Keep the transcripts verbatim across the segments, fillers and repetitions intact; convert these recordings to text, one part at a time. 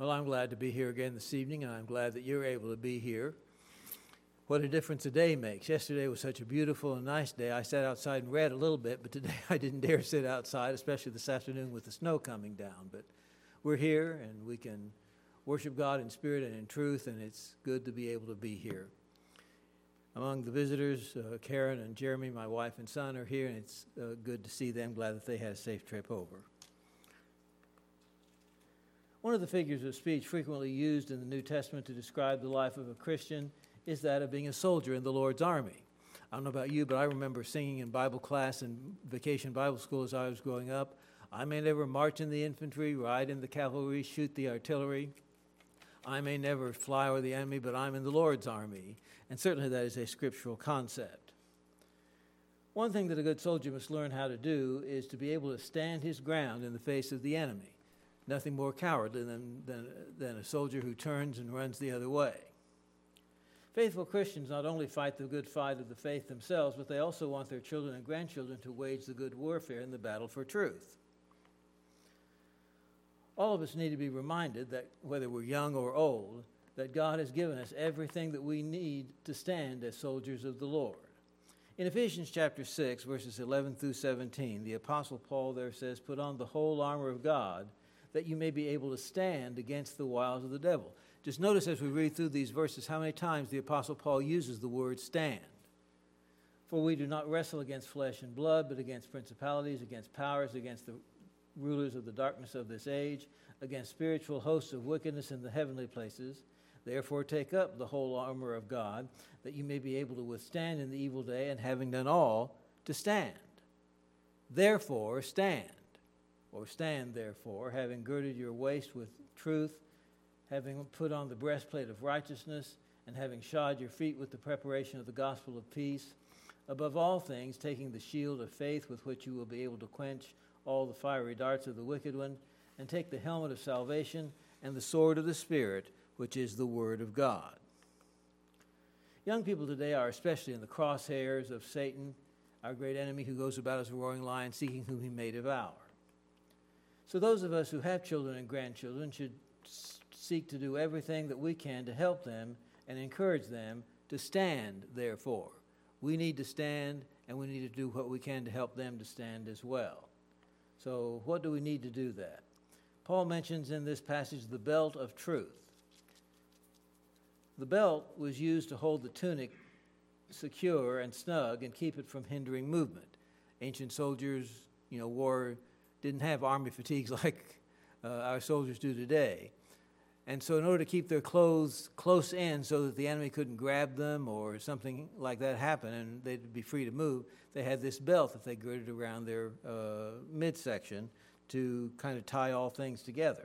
Well, I'm glad to be here again this evening, and I'm glad that you're able to be here. What a difference a day makes. Yesterday was such a beautiful and nice day. I sat outside and read a little bit, but today I didn't dare sit outside, especially this afternoon with the snow coming down. But we're here, and we can worship God in spirit and in truth, and it's good to be able to be here. Among the visitors, uh, Karen and Jeremy, my wife and son, are here, and it's uh, good to see them. Glad that they had a safe trip over. One of the figures of speech frequently used in the New Testament to describe the life of a Christian is that of being a soldier in the Lord's army. I don't know about you, but I remember singing in Bible class and vacation Bible school as I was growing up, I may never march in the infantry, ride in the cavalry, shoot the artillery. I may never fly over the enemy, but I'm in the Lord's army. And certainly that is a scriptural concept. One thing that a good soldier must learn how to do is to be able to stand his ground in the face of the enemy. Nothing more cowardly than, than, than a soldier who turns and runs the other way. Faithful Christians not only fight the good fight of the faith themselves, but they also want their children and grandchildren to wage the good warfare in the battle for truth. All of us need to be reminded that, whether we're young or old, that God has given us everything that we need to stand as soldiers of the Lord. In Ephesians chapter six, verses eleven through seventeen, the Apostle Paul there says, "Put on the whole armor of God, that you may be able to stand against the wiles of the devil." Just notice as we read through these verses how many times the Apostle Paul uses the word stand. For we do not wrestle against flesh and blood, but against principalities, against powers, against the rulers of the darkness of this age, against spiritual hosts of wickedness in the heavenly places. Therefore take up the whole armor of God, that you may be able to withstand in the evil day, and having done all, to stand. Therefore stand. Or stand, therefore, having girded your waist with truth, having put on the breastplate of righteousness, and having shod your feet with the preparation of the gospel of peace. Above all things, taking the shield of faith with which you will be able to quench all the fiery darts of the wicked one, and take the helmet of salvation and the sword of the Spirit, which is the word of God. Young people today are especially in the crosshairs of Satan, our great enemy who goes about as a roaring lion, seeking whom he may devour. So those of us who have children and grandchildren should seek to do everything that we can to help them and encourage them to stand, therefore. We need to stand, and we need to do what we can to help them to stand as well. So what do we need to do that? Paul mentions in this passage the belt of truth. The belt was used to hold the tunic secure and snug and keep it from hindering movement. Ancient soldiers, you know, wore didn't have army fatigues like uh, our soldiers do today. And so in order to keep their clothes close in so that the enemy couldn't grab them or something like that happen and they'd be free to move, they had this belt that they girded around their uh, midsection to kind of tie all things together.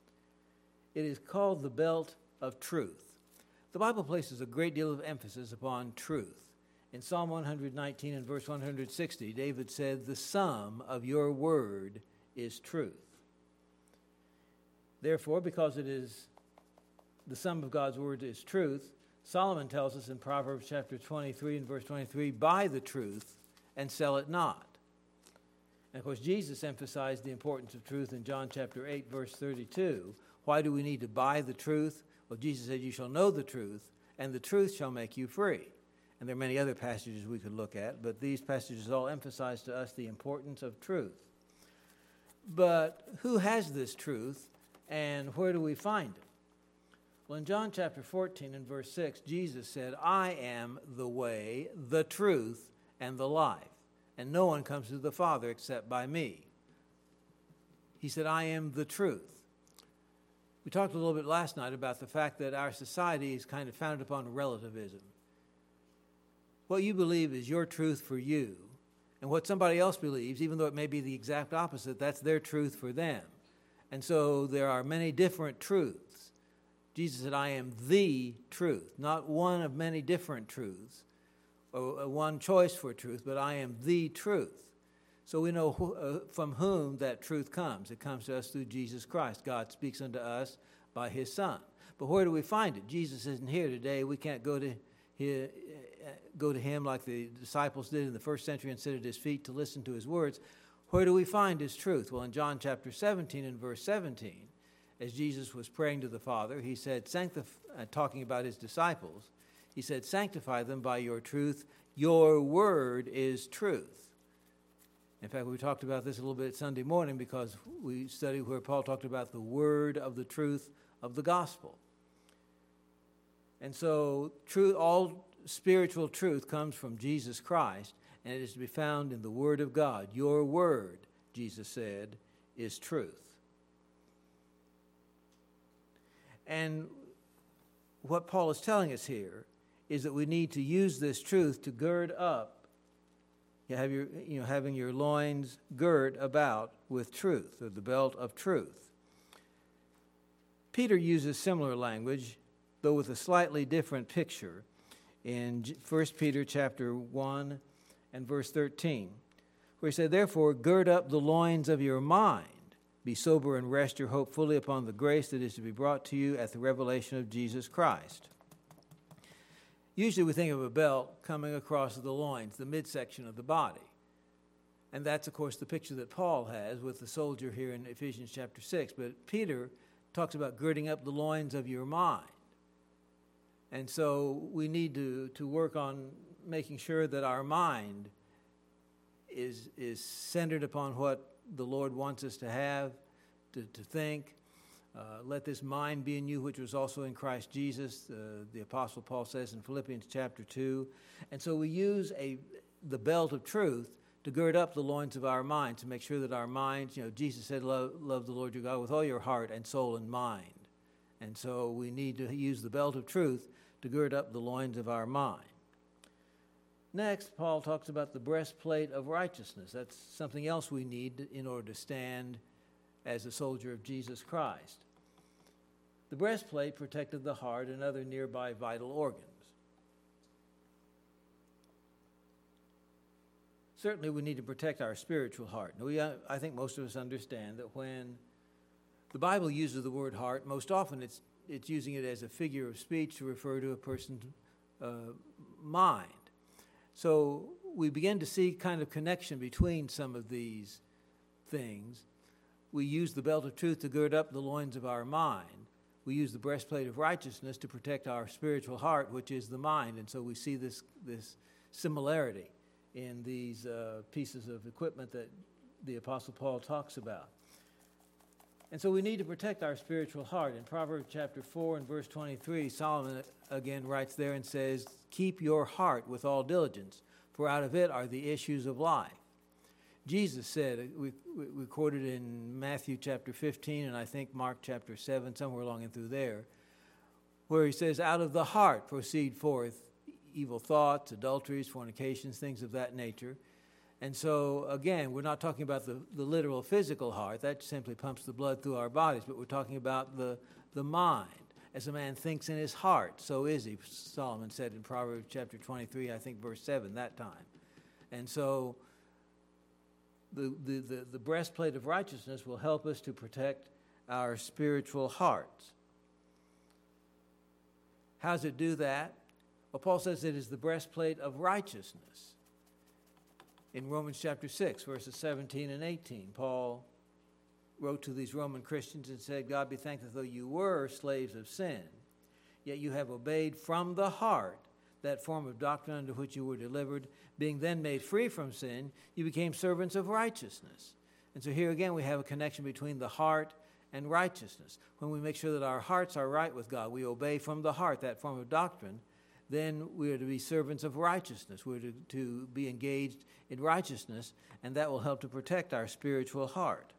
It is called the belt of truth. The Bible places a great deal of emphasis upon truth. In Psalm one nineteen and verse one sixty, David said, "The sum of your word is truth." Therefore, because it is the sum of God's word is truth, Solomon tells us in Proverbs chapter twenty-three and verse twenty-three, "Buy the truth and sell it not." And of course, Jesus emphasized the importance of truth in John chapter eight, verse thirty-two. Why do we need to buy the truth? Well, Jesus said, "You shall know the truth, and the truth shall make you free." And there are many other passages we could look at, but these passages all emphasize to us the importance of truth. But who has this truth, and where do we find it? Well, in John chapter fourteen and verse six, Jesus said, "I am the way, the truth, and the life, and no one comes to the Father except by me." He said, "I am the truth." We talked a little bit last night about the fact that our society is kind of founded upon relativism. What you believe is your truth for you, and what somebody else believes, even though it may be the exact opposite, that's their truth for them. And so there are many different truths. Jesus said, "I am the truth," not one of many different truths, or one choice for truth, but I am the truth. So we know who, uh, from whom that truth comes. It comes to us through Jesus Christ. God speaks unto us by his Son. But where do we find it? Jesus isn't here today. We can't go to his, go to him like the disciples did in the first century and sit at his feet to listen to his words. Where do we find his truth? Well, in John chapter seventeen and verse seventeen, as Jesus was praying to the Father, he said, sanctif- uh, talking about his disciples, he said, sanctify them by your truth. Your word is truth. In fact, we talked about this a little bit Sunday morning because we studied where Paul talked about the word of the truth of the gospel. And so truth, all spiritual truth comes from Jesus Christ, and it is to be found in the word of God. Your word, Jesus said, is truth. And what Paul is telling us here is that we need to use this truth to gird up, you have your, you know, having your loins girt about with truth, or the belt of truth. Peter uses similar language, though with a slightly different picture, in First Peter chapter one and verse thirteen, where he said, therefore, gird up the loins of your mind, be sober and rest your hope fully upon the grace that is to be brought to you at the revelation of Jesus Christ. Usually we think of a belt coming across the loins, the midsection of the body. And that's, of course, the picture that Paul has with the soldier here in Ephesians chapter six. But Peter talks about girding up the loins of your mind. And so we need to, to work on making sure that our mind is, is centered upon what the Lord wants us to have, to, to think. Uh, let this mind be in you, which was also in Christ Jesus, uh, the Apostle Paul says in Philippians chapter two. And so we use a the belt of truth to gird up the loins of our minds, to make sure that our minds, you know, Jesus said, love, love the Lord your God with all your heart and soul and mind. And so we need to use the belt of truth to gird up the loins of our mind. Next, Paul talks about the breastplate of righteousness. That's something else we need in order to stand as a soldier of Jesus Christ. The breastplate protected the heart and other nearby vital organs. Certainly we need to protect our spiritual heart. Now, we, I think most of us understand that when the Bible uses the word heart, most often it's, it's using it as a figure of speech to refer to a person's uh, mind. So we begin to see kind of connection between some of these things. We use the belt of truth to gird up the loins of our mind. We use the breastplate of righteousness to protect our spiritual heart, which is the mind. And so we see this, this similarity in these uh, pieces of equipment that the Apostle Paul talks about. And so we need to protect our spiritual heart. In Proverbs chapter four and verse twenty-three, Solomon again writes there and says, keep your heart with all diligence, for out of it are the issues of life. Jesus said, we, we quoted in Matthew chapter fifteen, and I think Mark chapter seven, somewhere along in through there, where he says, out of the heart proceed forth evil thoughts, adulteries, fornications, things of that nature. And so, again, we're not talking about the, the literal physical heart. That simply pumps the blood through our bodies. But we're talking about the, the mind. As a man thinks in his heart, so is he, Solomon said in Proverbs chapter twenty-three, I think verse seven, that time. And so the, the, the, the breastplate of righteousness will help us to protect our spiritual hearts. How does it do that? Well, Paul says it is the breastplate of righteousness. In Romans chapter six, verses seventeen and eighteen, Paul wrote to these Roman Christians and said, God be thanked that though you were slaves of sin, yet you have obeyed from the heart that form of doctrine under which you were delivered. Being then made free from sin, you became servants of righteousness. And so here again we have a connection between the heart and righteousness. When we make sure that our hearts are right with God, we obey from the heart that form of doctrine, then we are to be servants of righteousness. We're to, to be engaged in righteousness, and that will help to protect our spiritual heart.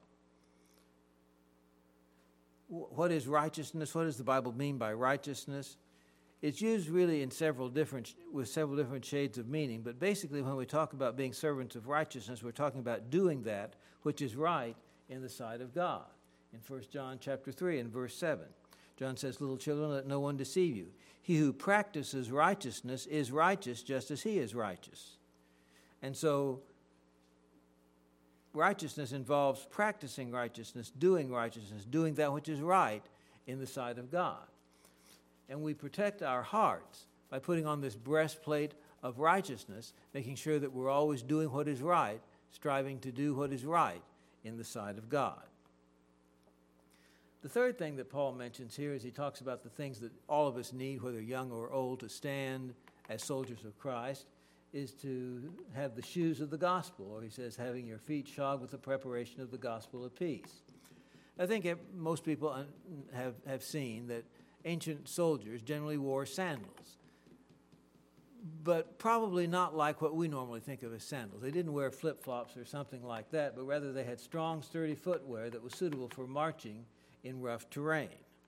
What is righteousness? What does the Bible mean by righteousness? It's used really in several different, with several different shades of meaning, but basically when we talk about being servants of righteousness, we're talking about doing that which is right in the sight of God. In First John chapter three and verse seven, John says, little children, let no one deceive you. He who practices righteousness is righteous just as he is righteous. And so righteousness involves practicing righteousness, doing righteousness, doing that which is right in the sight of God. And we protect our hearts by putting on this breastplate of righteousness, making sure that we're always doing what is right, striving to do what is right in the sight of God. The third thing that Paul mentions here is he talks about the things that all of us need, whether young or old, to stand as soldiers of Christ, is to have the shoes of the gospel, or he says, having your feet shod with the preparation of the gospel of peace. I think it, most people un, have, have seen that ancient soldiers generally wore sandals, but probably not like what we normally think of as sandals. They didn't wear flip-flops or something like that, but rather they had strong, sturdy footwear that was suitable for marching in rough terrain.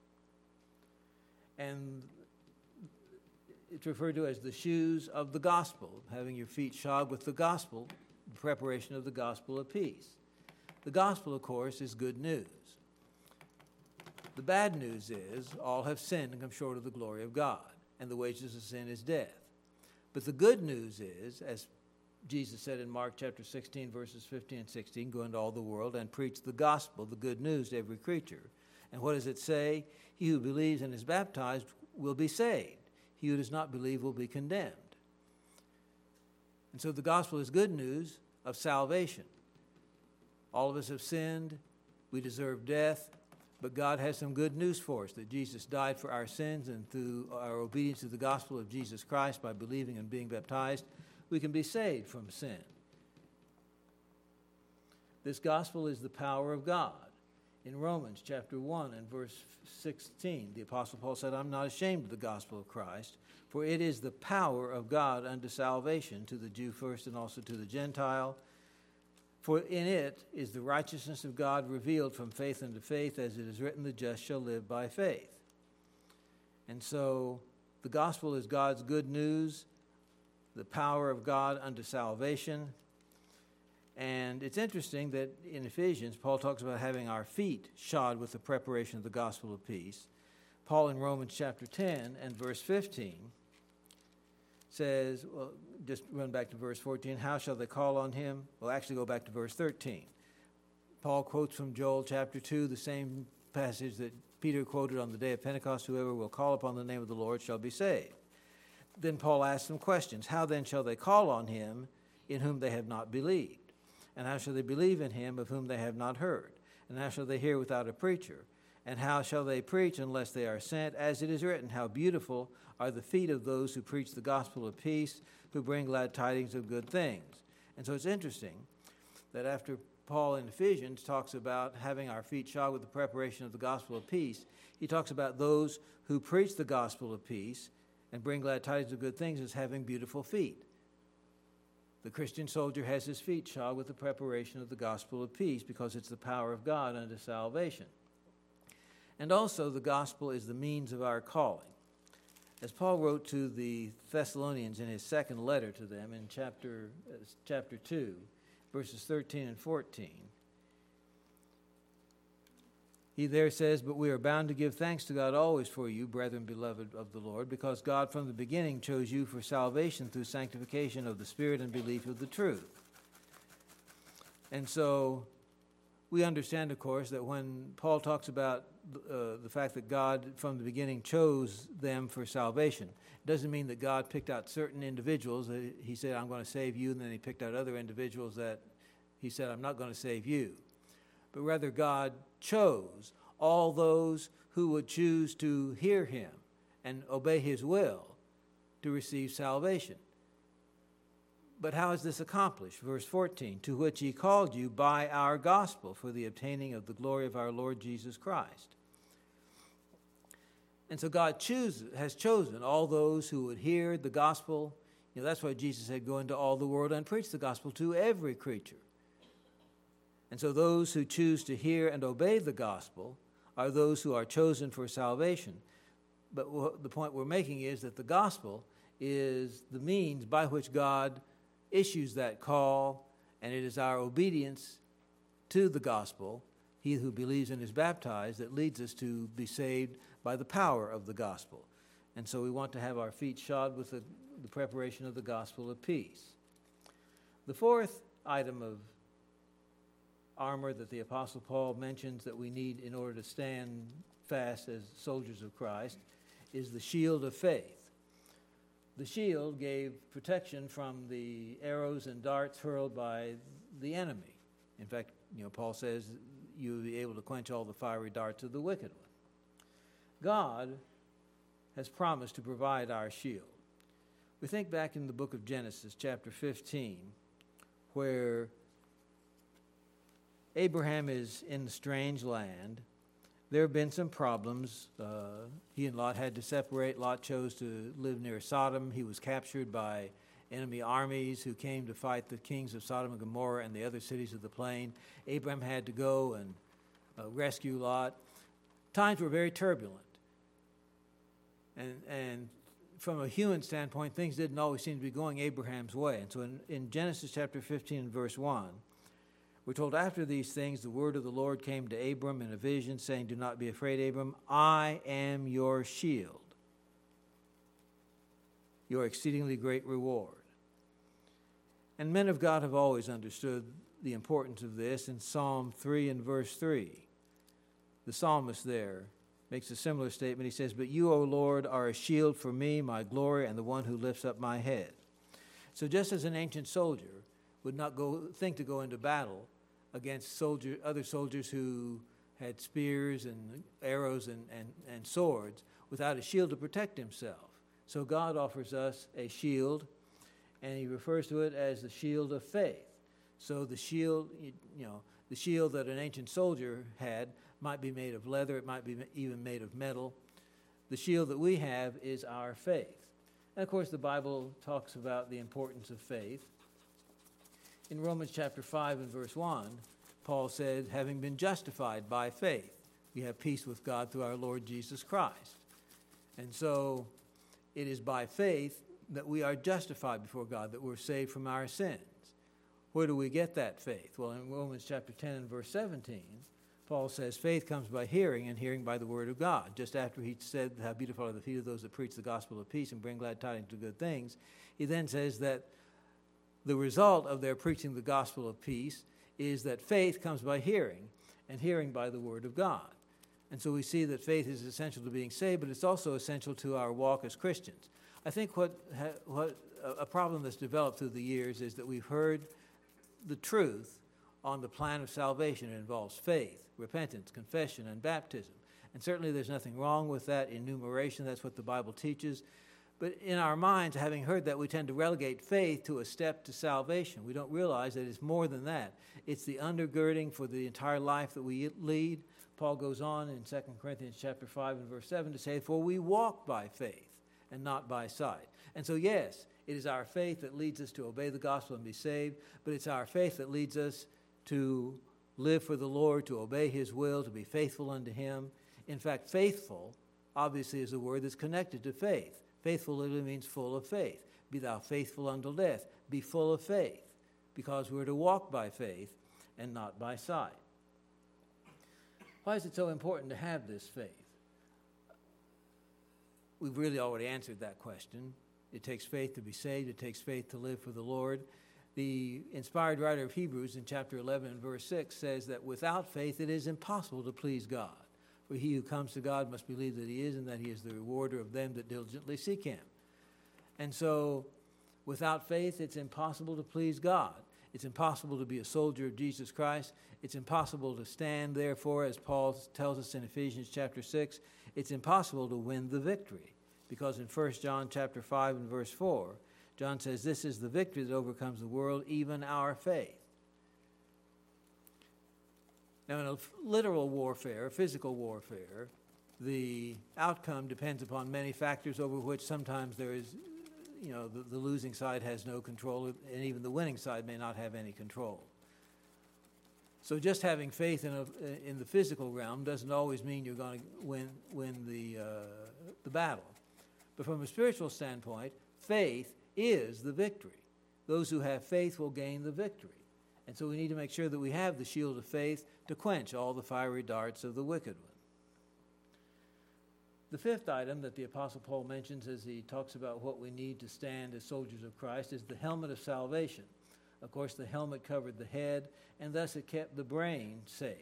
And it's referred to as the shoes of the gospel, having your feet shod with the gospel, the preparation of the gospel of peace. The gospel, of course, is good news. The bad news is all have sinned and come short of the glory of God, and the wages of sin is death. But the good news is, as Jesus said in Mark chapter sixteen, verses fifteen and sixteen, go into all the world and preach the gospel, the good news to every creature. And what does it say? He who believes and is baptized will be saved. He who does not believe will be condemned. And so the gospel is good news of salvation. All of us have sinned. We deserve death. But God has some good news for us, that Jesus died for our sins, and through our obedience to the gospel of Jesus Christ, by believing and being baptized, we can be saved from sin. This gospel is the power of God. In Romans chapter one and verse sixteen, the Apostle Paul said, I'm not ashamed of the gospel of Christ, for it is the power of God unto salvation, to the Jew first and also to the Gentile. For in it is the righteousness of God revealed from faith unto faith, as it is written, the just shall live by faith. And so the gospel is God's good news, the power of God unto salvation. And it's interesting that in Ephesians, Paul talks about having our feet shod with the preparation of the gospel of peace. Paul in Romans chapter ten and verse fifteen says, well, just run back to verse fourteen, how shall they call on him? Well, actually go back to verse thirteen. Paul quotes from Joel chapter two, the same passage that Peter quoted on the day of Pentecost, whoever will call upon the name of the Lord shall be saved. Then Paul asks some questions. How then shall they call on him in whom they have not believed? And how shall they believe in him of whom they have not heard? And how shall they hear without a preacher? And how shall they preach unless they are sent? As it is written, how beautiful are the feet of those who preach the gospel of peace, who bring glad tidings of good things. And so it's interesting that after Paul in Ephesians talks about having our feet shod with the preparation of the gospel of peace, he talks about those who preach the gospel of peace and bring glad tidings of good things as having beautiful feet. The Christian soldier has his feet shod with the preparation of the gospel of peace, because it's the power of God unto salvation. And also the gospel is the means of our calling. As Paul wrote to the Thessalonians in his second letter to them in chapter, uh, chapter two, verses thirteen and fourteen, he there says, but we are bound to give thanks to God always for you, brethren beloved of the Lord, because God from the beginning chose you for salvation through sanctification of the Spirit and belief of the truth. And so we understand, of course, that when Paul talks about uh, the fact that God from the beginning chose them for salvation, it doesn't mean that God picked out certain individuals. That he said, I'm going to save you, and then he picked out other individuals that he said, I'm not going to save you. But rather God chose all those who would choose to hear him and obey his will to receive salvation. But how is this accomplished? Verse fourteen, to which he called you by our gospel for the obtaining of the glory of our Lord Jesus Christ. And so God chooses, has chosen all those who would hear the gospel. You know, that's why Jesus said, go into all the world and preach the gospel to every creature. And so those who choose to hear and obey the gospel are those who are chosen for salvation. But w- the point we're making is that the gospel is the means by which God issues that call, and it is our obedience to the gospel, he who believes and is baptized, that leads us to be saved by the power of the gospel. And so we want to have our feet shod with the, the preparation of the gospel of peace. The fourth item of armor that the Apostle Paul mentions that we need in order to stand fast as soldiers of Christ is the shield of faith. The shield gave protection from the arrows and darts hurled by the enemy. In fact, you know, Paul says you will be able to quench all the fiery darts of the wicked one. God has promised to provide our shield. We think back in the book of Genesis, chapter fifteen, where Abraham is in the strange land. There have been some problems. Uh, he and Lot had to separate. Lot chose to live near Sodom. He was captured by enemy armies who came to fight the kings of Sodom and Gomorrah and the other cities of the plain. Abraham had to go and uh, rescue Lot. Times were very turbulent. And, and from a human standpoint, things didn't always seem to be going Abraham's way. And so in, in Genesis chapter fifteen and verse one, we're told, after these things, the word of the Lord came to Abram in a vision, saying, do not be afraid, Abram. I am your shield, your exceedingly great reward. And men of God have always understood the importance of this. In Psalm three and verse three, the psalmist there makes a similar statement. He says, but you, O Lord, are a shield for me, my glory, and the one who lifts up my head. So just as an ancient soldier would not go think to go into battle against soldier, other soldiers who had spears and arrows and, and, and swords without a shield to protect himself. So God offers us a shield, and he refers to it as the shield of faith. So the shield, you know, the shield that an ancient soldier had might be made of leather, it might be even made of metal. The shield that we have is our faith. And of course, the Bible talks about the importance of faith. In Romans chapter five and verse one, Paul said, having been justified by faith, we have peace with God through our Lord Jesus Christ. And so it is by faith that we are justified before God, that we're saved from our sins. Where do we get that faith? Well, in Romans chapter ten and verse seventeen, Paul says, faith comes by hearing, and hearing by the word of God. Just after he said, how beautiful are the feet of those that preach the gospel of peace and bring glad tidings of good things, he then says that the result of their preaching the gospel of peace is that faith comes by hearing, and hearing by the word of God. And so we see that faith is essential to being saved, but it's also essential to our walk as Christians. I think what, what a problem that's developed through the years is that we've heard the truth on the plan of salvation. It involves faith, repentance, confession, and baptism. And certainly there's nothing wrong with that enumeration. That's what the Bible teaches. But in our minds, having heard that, we tend to relegate faith to a step to salvation. We don't realize that it's more than that. It's the undergirding for the entire life that we lead. Paul goes on in Second Corinthians chapter five and verse seven to say, for we walk by faith and not by sight. And so, yes, it is our faith that leads us to obey the gospel and be saved, but it's our faith that leads us to live for the Lord, to obey his will, to be faithful unto him. In fact, faithful, obviously, is a word that's connected to faith. Faithful literally means full of faith. Be thou faithful until death. Be full of faith, because we're to walk by faith and not by sight. Why is it so important to have this faith? We've really already answered that question. It takes faith to be saved. It takes faith to live for the Lord. The inspired writer of Hebrews in chapter eleven and verse six says that without faith it is impossible to please God. For he who comes to God must believe that he is, and that he is the rewarder of them that diligently seek him. And so without faith it's impossible to please God. It's impossible to be a soldier of Jesus Christ. It's impossible to stand, therefore, as Paul tells us in Ephesians chapter six, it's impossible to win the victory. Because in First John chapter five and verse four, John says, this is the victory that overcomes the world, even our faith. Now, in a literal warfare, physical warfare, the outcome depends upon many factors over which sometimes there is, you know, the, the losing side has no control, and even the winning side may not have any control. So just having faith in, a, in the physical realm doesn't always mean you're going to win, win the, uh, the battle. But from a spiritual standpoint, faith is the victory. Those who have faith will gain the victory. And so we need to make sure that we have the shield of faith to quench all the fiery darts of the wicked one. The fifth item that the Apostle Paul mentions as he talks about what we need to stand as soldiers of Christ is the helmet of salvation. Of course, the helmet covered the head, and thus it kept the brain safe.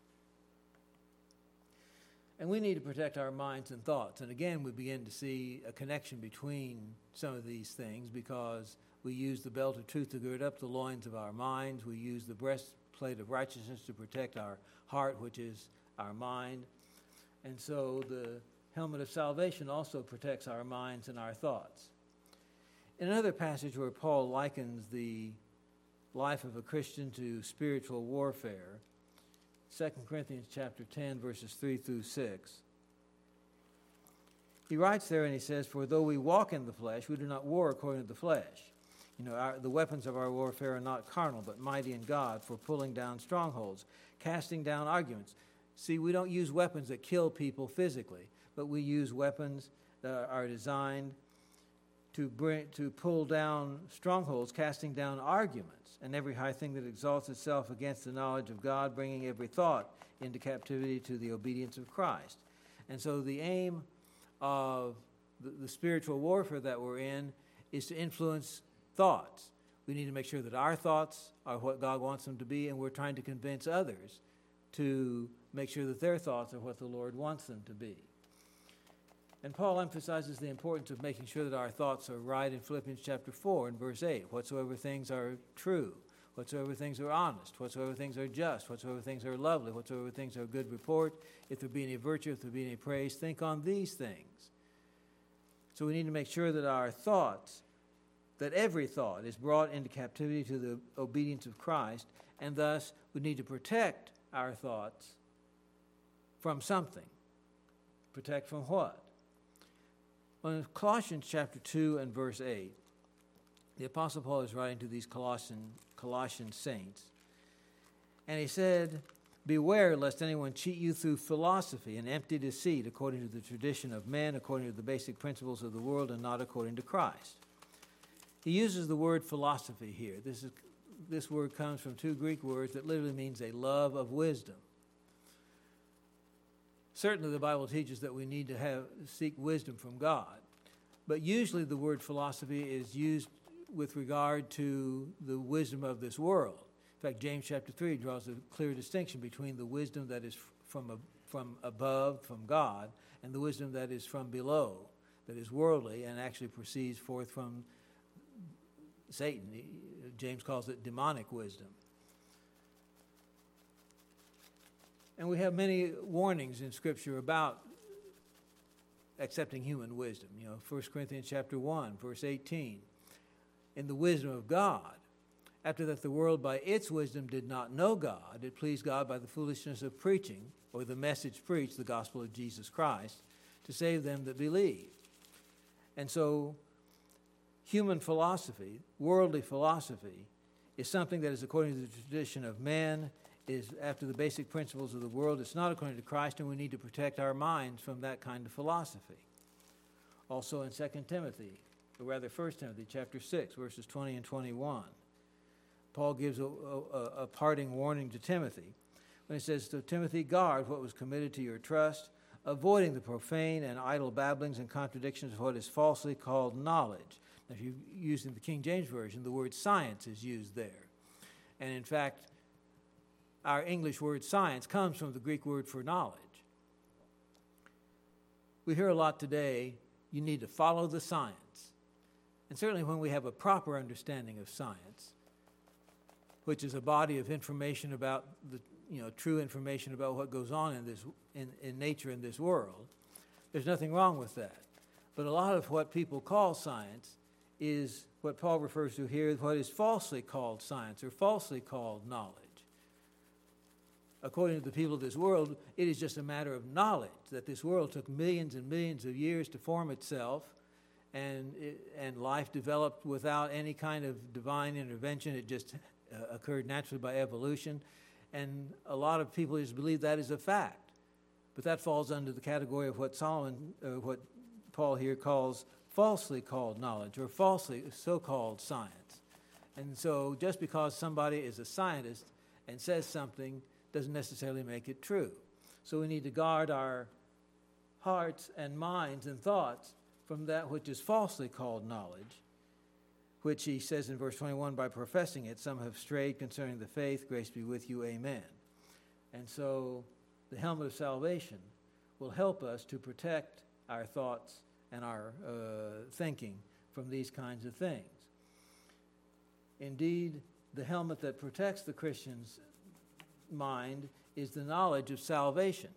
And we need to protect our minds and thoughts. And again, we begin to see a connection between some of these things, because we use the belt of truth to gird up the loins of our minds. We use the breast breastplate of righteousness to protect our heart, which is our mind. And so the helmet of salvation also protects our minds and our thoughts. In another passage where Paul likens the life of a Christian to spiritual warfare, Second Corinthians chapter ten, verses three through six, he writes there and he says, "For though we walk in the flesh, we do not war according to the flesh. You know, our, the weapons of our warfare are not carnal, but mighty in God for pulling down strongholds, casting down arguments." See, we don't use weapons that kill people physically, but we use weapons that are designed to bring to pull down strongholds, casting down arguments, and every high thing that exalts itself against the knowledge of God, bringing every thought into captivity to the obedience of Christ. And so the aim of the, the spiritual warfare that we're in is to influence thoughts. We need to make sure that our thoughts are what God wants them to be, and we're trying to convince others to make sure that their thoughts are what the Lord wants them to be. And Paul emphasizes the importance of making sure that our thoughts are right in Philippians chapter four and verse eight. Whatsoever things are true, whatsoever things are honest, whatsoever things are just, whatsoever things are lovely, whatsoever things are of good report, if there be any virtue, if there be any praise, think on these things. So we need to make sure that our thoughts, that every thought is brought into captivity to the obedience of Christ, and thus we need to protect our thoughts from something. Protect from what? Well, in Colossians chapter two and verse eight, the Apostle Paul is writing to these Colossian, Colossian saints, and he said, "Beware lest anyone cheat you through philosophy and empty deceit, according to the tradition of men, according to the basic principles of the world, and not according to Christ." He uses the word philosophy here. This is this word comes from two Greek words that literally means a love of wisdom. Certainly the Bible teaches that we need to have seek wisdom from God, but usually the word philosophy is used with regard to the wisdom of this world. In fact, James chapter three draws a clear distinction between the wisdom that is from, a, from above, from God, and the wisdom that is from below, that is worldly and actually proceeds forth from Satan. James calls it demonic wisdom. And we have many warnings in Scripture about accepting human wisdom. You know, First Corinthians chapter one, verse eighteen. "In the wisdom of God, after that the world by its wisdom did not know God, it pleased God by the foolishness of preaching," or the message preached, the gospel of Jesus Christ, "to save them that believe." And so human philosophy, worldly philosophy, is something that is according to the tradition of man, is after the basic principles of the world. It's not according to Christ, and we need to protect our minds from that kind of philosophy. Also in Second Timothy, or rather First Timothy chapter six, verses twenty and twenty-one, Paul gives a, a, a parting warning to Timothy when he says, "To Timothy, guard what was committed to your trust, avoiding the profane and idle babblings and contradictions of what is falsely called knowledge." Now, if you're using the King James Version, the word science is used there. And in fact, our English word science comes from the Greek word for knowledge. We hear a lot today, you need to follow the science. And certainly when we have a proper understanding of science, which is a body of information about the, you know, true information about what goes on in this in, in nature in this world, there's nothing wrong with that. But a lot of what people call science is what Paul refers to here, what is falsely called science or falsely called knowledge. According to the people of this world, it is just a matter of knowledge that this world took millions and millions of years to form itself, and it, and life developed without any kind of divine intervention. It just uh, occurred naturally by evolution, and a lot of people just believe that is a fact. But that falls under the category of what Solomon, uh, what Paul here calls falsely called knowledge, or falsely so-called science. And so just because somebody is a scientist and says something doesn't necessarily make it true. So we need to guard our hearts and minds and thoughts from that which is falsely called knowledge, which he says in verse twenty-one, "By professing it, some have strayed concerning the faith. Grace be with you. Amen." And so the helmet of salvation will help us to protect our thoughts and our uh, thinking from these kinds of things. Indeed, the helmet that protects the Christians mind is the knowledge of salvation.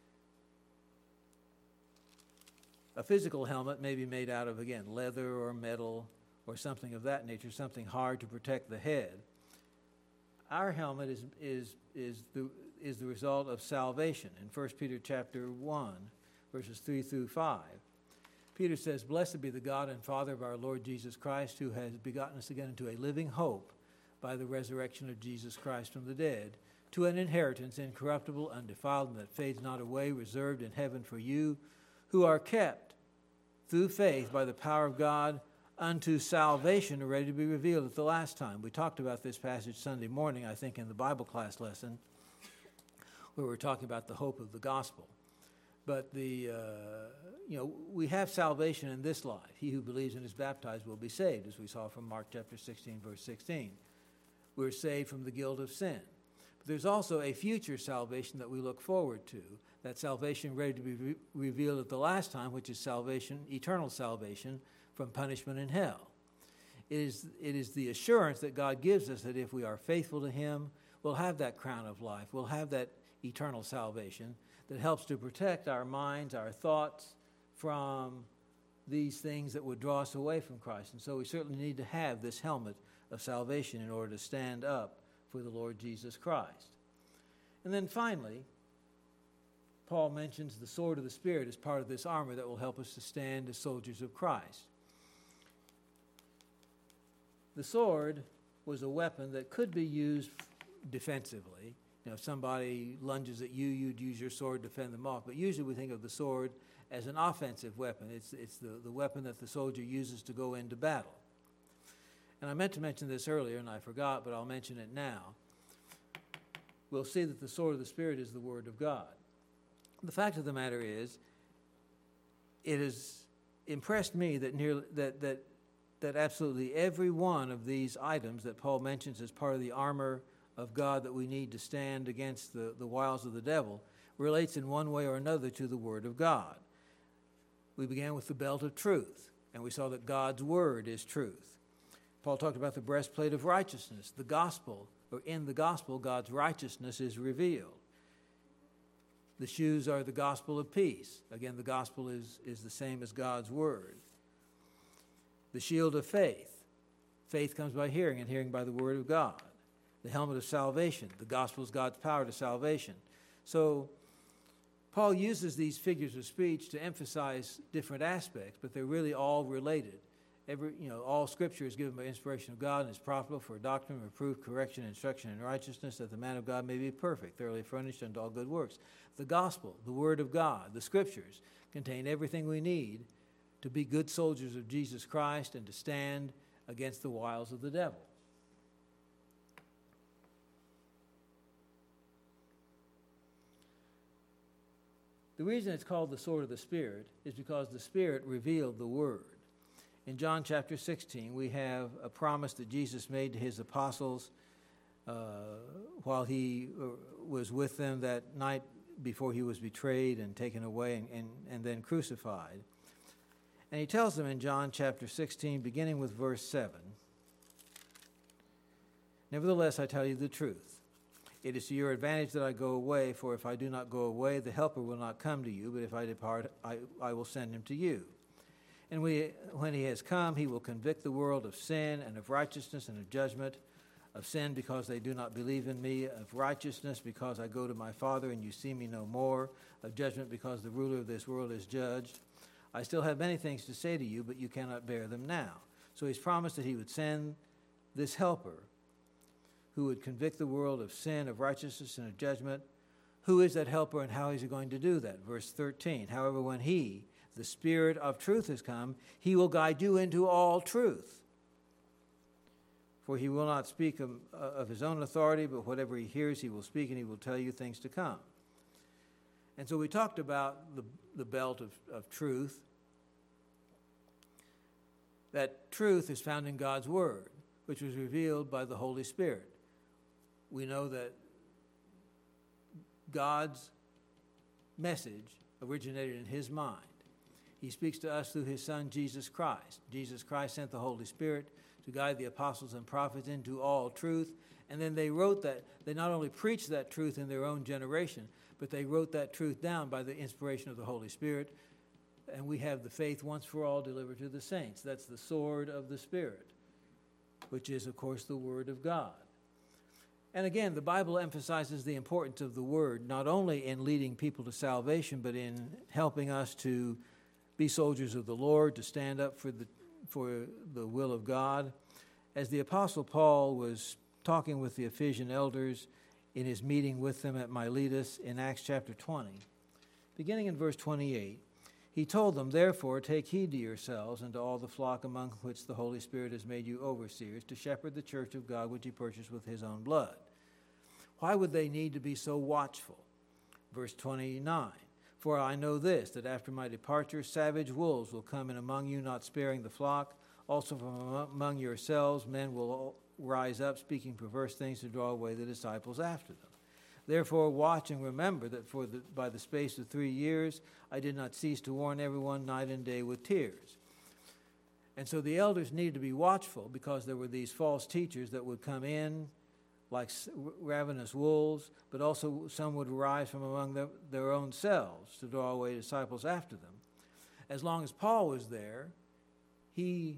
A physical helmet may be made out of, again, leather or metal or something of that nature, something hard to protect the head. Our helmet is, is, is, the, is the result of salvation. In First Peter chapter one, verses three through five, Peter says, "Blessed be the God and Father of our Lord Jesus Christ, who has begotten us again into a living hope by the resurrection of Jesus Christ from the dead, to an inheritance incorruptible, undefiled, and that fades not away, reserved in heaven for you, who are kept through faith by the power of God unto salvation, ready to be revealed at the last time." We talked about this passage Sunday morning, I think, in the Bible class lesson, where we were talking about the hope of the gospel. But the, uh, you know, we have salvation in this life. He who believes and is baptized will be saved, as we saw from Mark chapter sixteen, verse sixteen. We're saved from the guilt of sin. But there's also a future salvation that we look forward to, that salvation ready to be re- revealed at the last time, which is salvation, eternal salvation from punishment in hell. It is, it is the assurance that God gives us that if we are faithful to him, we'll have that crown of life. We'll have that eternal salvation that helps to protect our minds, our thoughts from these things that would draw us away from Christ. And so we certainly need to have this helmet of salvation in order to stand up for the Lord Jesus Christ. And then finally, Paul mentions the sword of the Spirit as part of this armor that will help us to stand as soldiers of Christ. The sword was a weapon that could be used defensively. You know, if somebody lunges at you, you'd use your sword to fend them off. But usually we think of the sword as an offensive weapon. It's, it's the, the weapon that the soldier uses to go into battle. And I meant to mention this earlier, and I forgot, but I'll mention it now. We'll see that the sword of the Spirit is the Word of God. The fact of the matter is, it has impressed me that, nearly, that, that, that absolutely every one of these items that Paul mentions as part of the armor of God that we need to stand against the, the wiles of the devil relates in one way or another to the Word of God. We began with the belt of truth, and we saw that God's Word is truth. Paul talked about the breastplate of righteousness. The gospel, or in the gospel, God's righteousness is revealed. The shoes are the gospel of peace. Again, the gospel is, is the same as God's Word. The shield of faith. Faith comes by hearing, and hearing by the Word of God. The helmet of salvation. The gospel is God's power to salvation. So Paul uses these figures of speech to emphasize different aspects, but they're really all related. Every, you know, all Scripture is given by inspiration of God and is profitable for doctrine, reproof, correction, instruction in righteousness, that the man of God may be perfect, thoroughly furnished unto all good works. The gospel, the Word of God, the Scriptures contain everything we need to be good soldiers of Jesus Christ and to stand against the wiles of the devil. The reason it's called the sword of the Spirit is because the Spirit revealed the Word. In John chapter sixteen, we have a promise that Jesus made to his apostles uh, while he uh, was with them that night before he was betrayed and taken away and, and, and then crucified. And he tells them in John chapter sixteen, beginning with verse seven, "Nevertheless, I tell you the truth. It is to your advantage that I go away, for if I do not go away, the Helper will not come to you, but if I depart, I, I will send him to you. And we, when he has come, he will convict the world of sin and of righteousness and of judgment, of sin because they do not believe in me, of righteousness because I go to my Father and you see me no more, of judgment because the ruler of this world is judged. I still have many things to say to you, but you cannot bear them now." So he's promised that he would send this Helper who would convict the world of sin, of righteousness, and of judgment. Who is that Helper and how is he going to do that? Verse thirteen, "However, when he, the Spirit of truth, has come, he will guide you into all truth. For he will not speak of, of his own authority, but whatever he hears he will speak, and he will tell you things to come." And so we talked about the, the belt of, of truth. That truth is found in God's Word, which was revealed by the Holy Spirit. We know that God's message originated in his mind. He speaks to us through his Son, Jesus Christ. Jesus Christ sent the Holy Spirit to guide the apostles and prophets into all truth. And then they wrote that, they not only preached that truth in their own generation, but they wrote that truth down by the inspiration of the Holy Spirit. And we have the faith once for all delivered to the saints. That's the sword of the Spirit, which is, of course, the Word of God. And again, the Bible emphasizes the importance of the Word, not only in leading people to salvation, but in helping us to be soldiers of the Lord, to stand up for the, for the will of God. As the Apostle Paul was talking with the Ephesian elders in his meeting with them at Miletus in Acts chapter twenty, beginning in verse twenty-eight, he told them, "Therefore take heed to yourselves and to all the flock among which the Holy Spirit has made you overseers, to shepherd the church of God which he purchased with his own blood." Why would they need to be so watchful? Verse twenty-nine, "For I know this, that after my departure savage wolves will come in among you, not sparing the flock. Also from among yourselves men will rise up, speaking perverse things to draw away the disciples after them. Therefore watch and remember that for the, by the space of three years I did not cease to warn everyone night and day with tears." And so the elders needed to be watchful because there were these false teachers that would come in like ravenous wolves, but also some would rise from among the, their own selves to draw away disciples after them. As long as Paul was there, he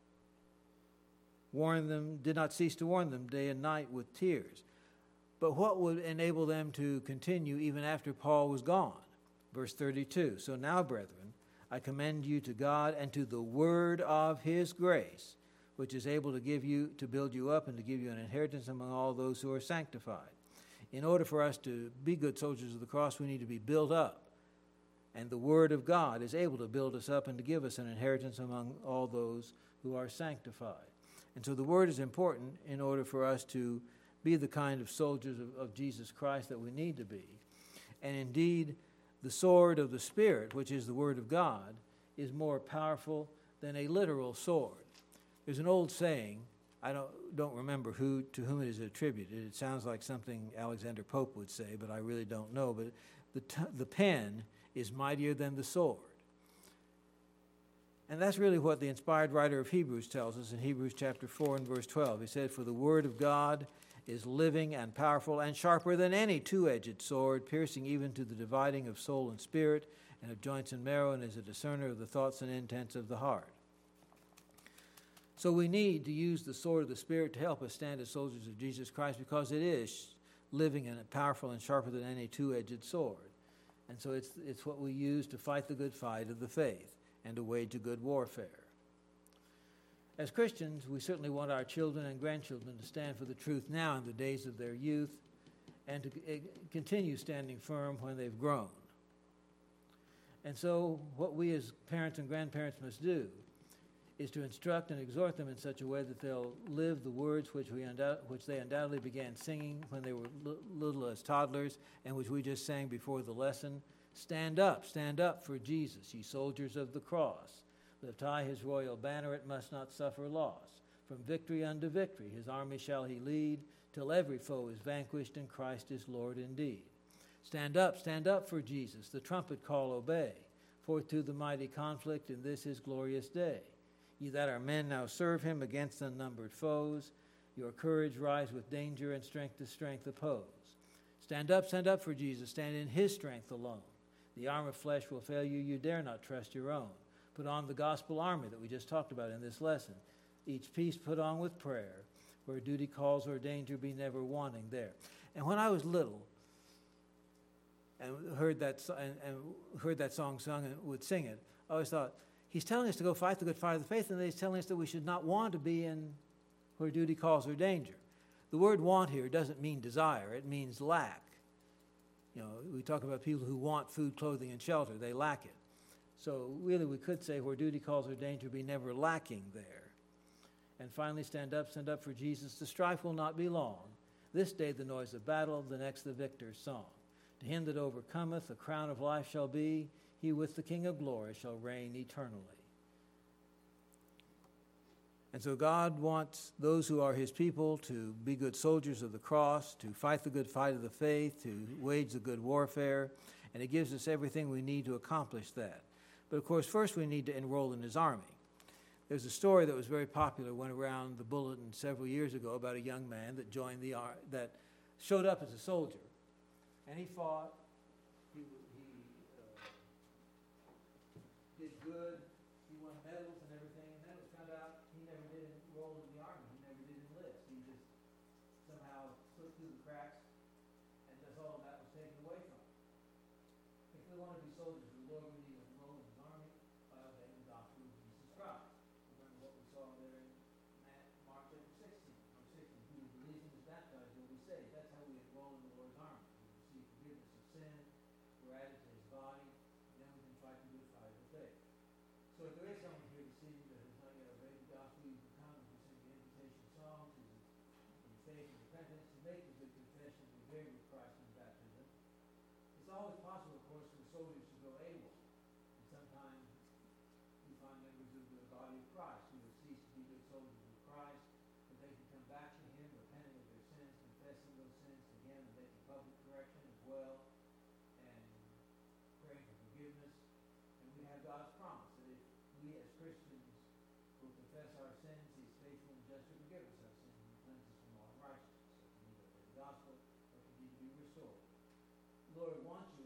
warned them, did not cease to warn them day and night with tears. But what would enable them to continue even after Paul was gone? Verse thirty-two, "So now, brethren, I commend you to God and to the word of his grace, which is able to give you, to build you up and to give you an inheritance among all those who are sanctified." In order for us to be good soldiers of the cross, we need to be built up. And the word of God is able to build us up and to give us an inheritance among all those who are sanctified. And so the word is important in order for us to be the kind of soldiers of, of Jesus Christ that we need to be. And indeed, the sword of the Spirit, which is the Word of God, is more powerful than a literal sword. There's an old saying, I don't, don't remember who to whom it is attributed. It sounds like something Alexander Pope would say, but I really don't know. But the, t- the pen is mightier than the sword. And that's really what the inspired writer of Hebrews tells us in Hebrews chapter four and verse twelve. He said, "For the word of God is living and powerful and sharper than any two-edged sword, piercing even to the dividing of soul and spirit and of joints and marrow, and is a discerner of the thoughts and intents of the heart." So we need to use the sword of the Spirit to help us stand as soldiers of Jesus Christ, because it is living and powerful and sharper than any two-edged sword. And so it's, it's what we use to fight the good fight of the faith and to wage a good warfare. As Christians, we certainly want our children and grandchildren to stand for the truth now in the days of their youth, and to uh, continue standing firm when they've grown. And so what we as parents and grandparents must do is to instruct and exhort them in such a way that they'll live the words which, we undoubt- which they undoubtedly began singing when they were li- little as toddlers, and which we just sang before the lesson. "Stand up, stand up for Jesus, ye soldiers of the cross. Lift high his royal banner, it must not suffer loss. From victory unto victory his army shall he lead, till every foe is vanquished and Christ is Lord indeed. Stand up, stand up for Jesus, the trumpet call obey. Forth to the mighty conflict in this his glorious day. Ye that are men now serve him against unnumbered foes. Your courage rise with danger and strength to strength oppose. Stand up, stand up for Jesus, stand in his strength alone. The arm of flesh will fail you, you dare not trust your own. Put on the gospel armor that we just talked about in this lesson. Each piece put on with prayer. Where duty calls or danger, be never wanting there." And when I was little and heard that, and, and heard that song sung and would sing it, I always thought, he's telling us to go fight the good fight of the faith, and then he's telling us that we should not want to be in where duty calls or danger. The word want here doesn't mean desire. It means lack. You know, we talk about people who want food, clothing, and shelter. They lack it. So really we could say where duty calls or danger, be never lacking there. And finally, stand up, stand up for Jesus. The strife will not be long. This day the noise of battle, the next the victor's song. To him that overcometh, a crown of life shall be. He with the King of glory shall reign eternally. And so God wants those who are his people to be good soldiers of the cross, to fight the good fight of the faith, to wage the good warfare, and he gives us everything we need to accomplish that. But of course, first we need to enroll in his army. There's a story that was very popular, went around the bulletin several years ago about a young man that joined the ar- that showed up as a soldier, and he fought. He, he uh, did good. He won medals and everything, and then it was found out he never did enroll in the army. He never did enlist. He just somehow slipped through the cracks, and that's all that was taken away from him. If we want to be soldiers of the Lord, we need to enroll in His army by obeying the gospel of Jesus Christ. Remember what we saw there in Mark chapter sixteen. Mark sixteen, who believes and is baptized will be saved. That's how we enroll in the Lord's army. We receive forgiveness of sin, we're added to His body, and then we can fight the good fight of faith. So if there is someone here this evening that has not yet obeyed the gospel, you can come and we sing the invitation song to in faith and repentance to make the good confession to be buried with Christ in baptism. It's always possible, of course, for soldiers to go AWOL. And sometimes we find members of the body of Christ who have ceased to be good soldiers of Christ, but they can come back to Him, repenting of their sins, confessing those sins to Him, and making public correction as well, and praying for forgiveness. And we have God's promise that if we as Christians will confess our sins, He is faithful and just to forgive us our sins and cleanse us from all unrighteousness. So if we need to obey the gospel, or if we need to be restored. The Lord wants you